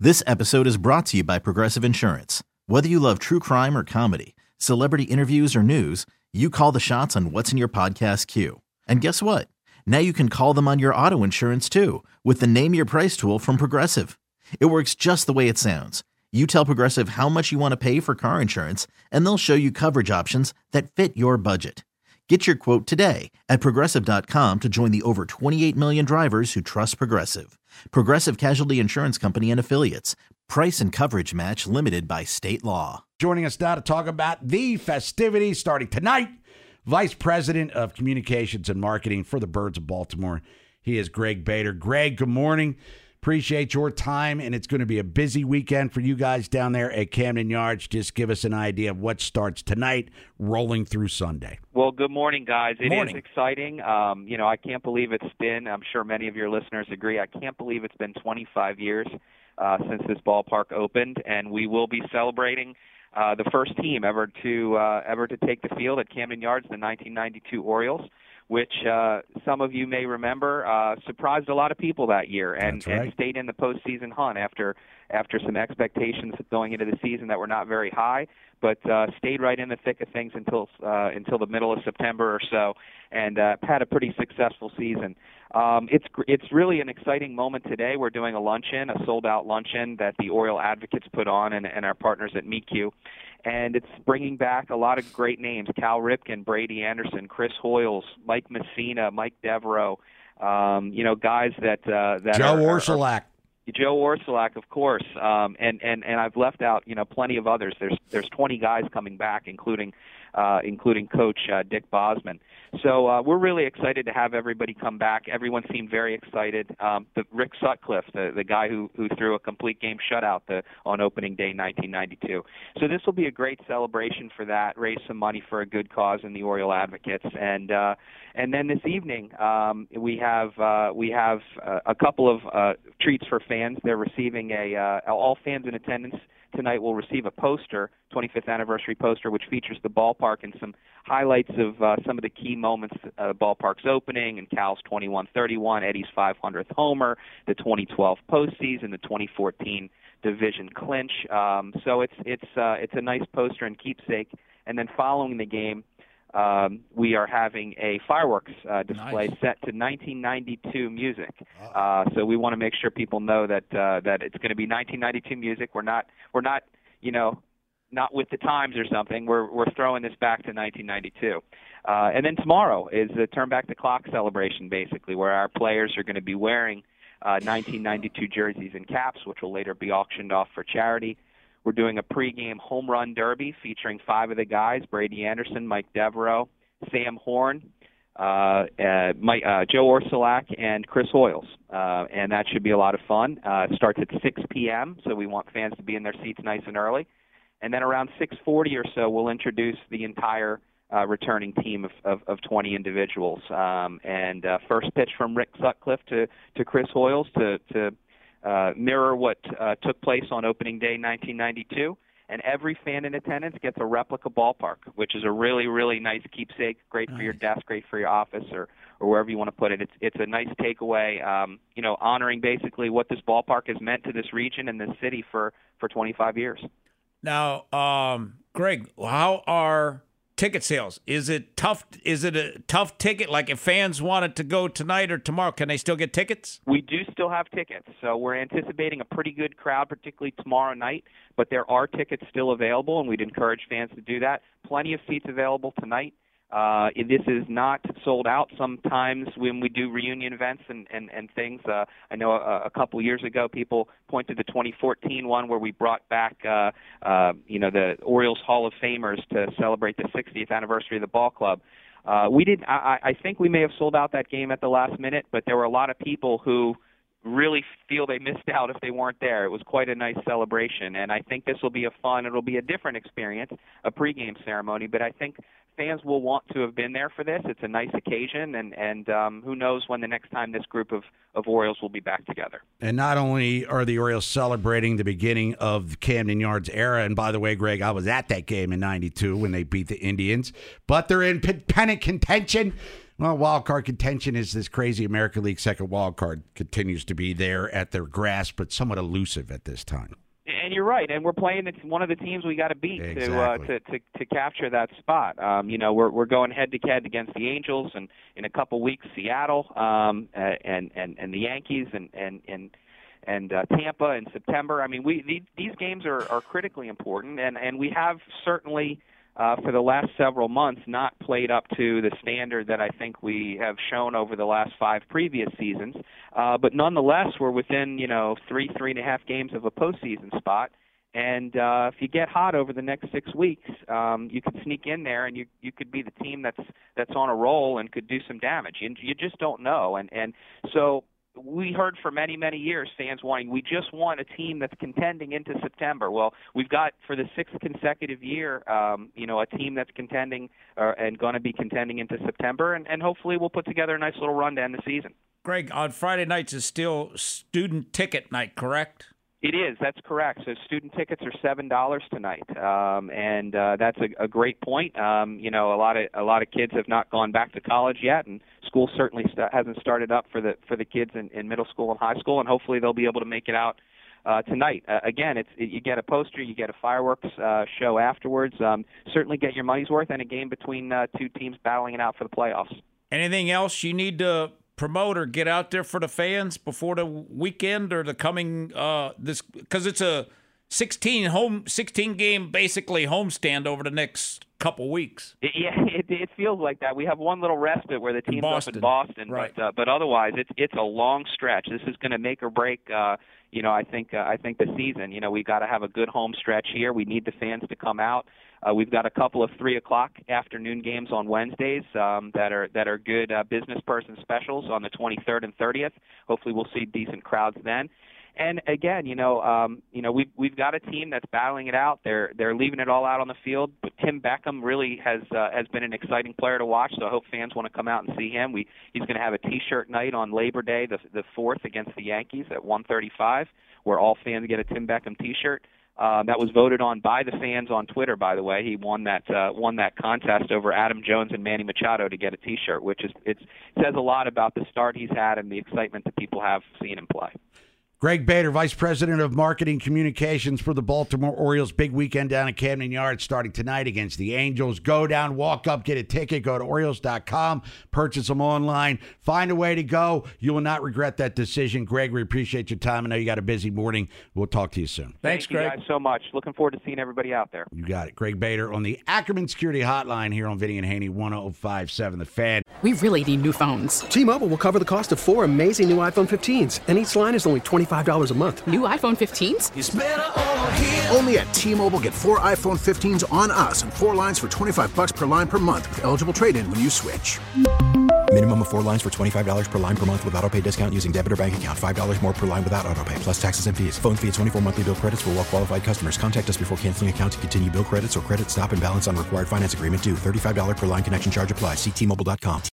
This episode is brought to you by Progressive Insurance. Whether you love true crime or comedy, celebrity interviews or news, you call the shots on what's in your podcast queue. And guess what? Now you can call them on your auto insurance too with the Name Your Price tool from Progressive. It works just the way it sounds. You tell Progressive how much you want to pay for car insurance, and they'll show you coverage options that fit your budget. Get your quote today at Progressive.com to join the over 28 million drivers who trust Progressive. Progressive Casualty Insurance Company and Affiliates. Price and coverage match limited by state law. Joining us now to talk about the festivities starting tonight, Vice President of Communications and Marketing for the Birds of Baltimore. He is Greg Bader. Greg, good morning. Appreciate your time, and it's going to be a busy weekend for you guys down there at Camden Yards. Just give us an idea of what starts tonight, rolling through Sunday. Well, good morning, guys. It Morning. is exciting. I can't believe it's been, I'm sure many of your listeners agree, I can't believe it's been 25 years since this ballpark opened, and we will be celebrating the first team ever to take the field at Camden Yards, the 1992 Orioles, which some of you may remember surprised a lot of people that year and stayed in the postseason hunt after some expectations going into the season that were not very high, but stayed right in the thick of things until the middle of September or so, and had a pretty successful season. It's really an exciting moment today. We're doing a sold-out luncheon that the Oriole Advocates put on and our partners at MECU. And it's bringing back a lot of great names: Cal Ripken, Brady Anderson, Chris Hoyles, Mike Messina, Mike Devereaux, guys that Joe Orsulak. Joe Orsulak, of course, and I've left out plenty of others. There's 20 guys coming back, including Coach Dick Bosman. So we're really excited to have everybody come back. Everyone seemed very excited. Rick Sutcliffe, the guy who threw a complete game shutout on opening day 1992. So this will be a great celebration for that. Raise some money for a good cause in the Oriole Advocates, and then this evening we have a couple of treats for fans. They're receiving all fans in attendance tonight will receive a poster, 25th anniversary poster, which features the ballpark and some highlights of some of the key moments, ballpark's opening and Cal's 21-31, Eddie's 500th homer, the 2012 postseason, the 2014 division clinch. So it's a nice poster and keepsake. And then following the game, we are having a fireworks display set to 1992 music. So we want to make sure people know that it's going to be 1992 music. We're not not with the times or something. We're throwing this back to 1992. And then tomorrow is the Turn Back the Clock celebration, basically, where our players are going to be wearing 1992 jerseys and caps, which will later be auctioned off for charity. We're doing a pregame home run derby featuring 5 of the guys: Brady Anderson, Mike Devereaux, Sam Horn, Joe Orsulak, and Chris Hoyles. And that should be a lot of fun. It starts at 6 p.m., so we want fans to be in their seats nice and early. And then around 6:40 or so, we'll introduce the entire returning team of 20 individuals. And first pitch from Rick Sutcliffe to Chris Hoyles to mirror what took place on opening day 1992, and every fan in attendance gets a replica ballpark, which is a really, really nice keepsake, great for your desk, great for your office, or wherever you want to put it. It's a nice takeaway, honoring basically what this ballpark has meant to this region and this city for 25 years. Now, Greg, how are ticket sales? Is it tough? Is it a tough ticket? Like if fans wanted to go tonight or tomorrow, can they still get tickets? We do still have tickets, so we're anticipating a pretty good crowd, particularly tomorrow night. But there are tickets still available, and we'd encourage fans to do that. Plenty of seats available tonight. This is not sold out. Sometimes when we do reunion events and things, I know a couple years ago people pointed to the 2014 one where we brought back the Orioles Hall of Famers to celebrate the 60th anniversary of the ball club. I think we may have sold out that game at the last minute, but there were a lot of people who really feel they missed out if they weren't there. It was quite a nice celebration, and I think this will be it'll be a different experience, a pregame ceremony, but I think fans will want to have been there for this. It's a nice occasion, and who knows when the next time this group of Orioles will be back together. And not only are the Orioles celebrating the beginning of the Camden Yards era, and by the way, Greg, I was at that game in '92 when they beat the Indians, but they're in pennant contention. Well, wild card contention is this crazy American League second wild card continues to be there at their grasp, but somewhat elusive at this time. And you're right, and we're playing one of the teams we got to beat to capture that spot. We're going head to head against the Angels, and in a couple weeks, Seattle, and the Yankees, and Tampa in September. I mean, these games are critically important, and we have certainly for the last several months not played up to the standard that I think we have shown over the last 5 previous seasons. But nonetheless, we're within 3.5 games of a postseason spot. And if you get hot over the next 6 weeks, you could sneak in there, and you could be the team that's on a roll and could do some damage. You just don't know. And so we heard for many, many years fans wanting, we just want a team that's contending into September. Well, we've got for the 6th consecutive year, a team that's contending and going to be contending into September, and hopefully we'll put together a nice little run to end the season. Greg, on Friday nights is still student ticket night, correct? It is. That's correct. So student tickets are $7 tonight, and that's a great point. A lot of kids have not gone back to college yet, and school certainly hasn't started up for the kids in middle school and high school, and hopefully they'll be able to make it out tonight. Again, you get a poster, you get a fireworks show afterwards. Certainly get your money's worth, and a game between 2 teams battling it out for the playoffs. Anything else you need to promote or get out there for the fans before the weekend or the coming because it's a 16 game basically homestand over the next couple weeks. It feels like that. We have one little respite where the team's up in Boston, right. but otherwise it's a long stretch. This is going to make or break. I think the season. We've got to have a good home stretch here. We need the fans to come out. We've got a couple of 3:00 afternoon games on Wednesdays that are good business person specials on the 23rd and 30th. Hopefully, we'll see decent crowds then. And again, we've got a team that's battling it out. They're leaving it all out on the field. But Tim Beckham really has been an exciting player to watch. So I hope fans want to come out and see him. He's going to have a T-shirt night on Labor Day, the 4th against the Yankees at 1:35, where all fans get a Tim Beckham T-shirt. That was voted on by the fans on Twitter, by the way. He won that contest over Adam Jones and Manny Machado to get a T-shirt, which it says a lot about the start he's had and the excitement that people have seeing him play. Greg Bader, Vice President of Marketing Communications for the Baltimore Orioles. Big weekend down at Camden Yards starting tonight against the Angels. Go down, walk up, get a ticket. Go to Orioles.com, purchase them online. Find a way to go. You will not regret that decision. Greg, we appreciate your time. I know you got a busy morning. We'll talk to you soon. Thanks, Greg. Thank you guys so much. Looking forward to seeing everybody out there. You got it. Greg Bader on the Ackerman Security Hotline here on Vinny and Haney, 105.7 The Fan. We really need new phones. T-Mobile will cover the cost of 4 amazing new iPhone 15s, and each line is only $25 a month. New iPhone 15s? It's better over here. Only at T-Mobile, get 4 iPhone 15s on us and 4 lines for $25 per line per month with eligible trade-in when you switch. Minimum of 4 lines for $25 per line per month with autopay discount using debit or bank account. $5 more per line without autopay, plus taxes and fees. Phone fee at 24 monthly bill credits for well-qualified customers. Contact us before canceling account to continue bill credits or credit stop and balance on required finance agreement due. $35 per line connection charge applies. See T-Mobile.com.